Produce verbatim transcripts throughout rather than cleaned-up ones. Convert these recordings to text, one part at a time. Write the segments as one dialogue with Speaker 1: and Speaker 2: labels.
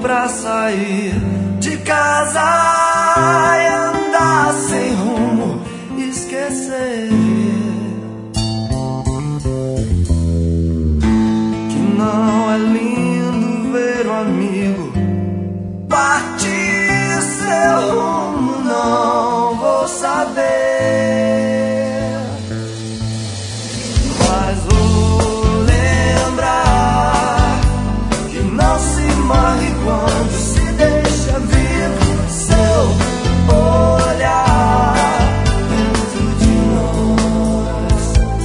Speaker 1: pra sair de casa e andar sem rumo, esquecer que não é lindo ver um amigo partir seu rumo, não vou saber, mas vou lembrar que não se morre quando se deixa vivo seu olhar dentro de nós,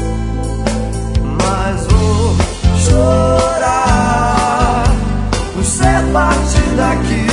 Speaker 1: mas vou chorar por ser parte daqui.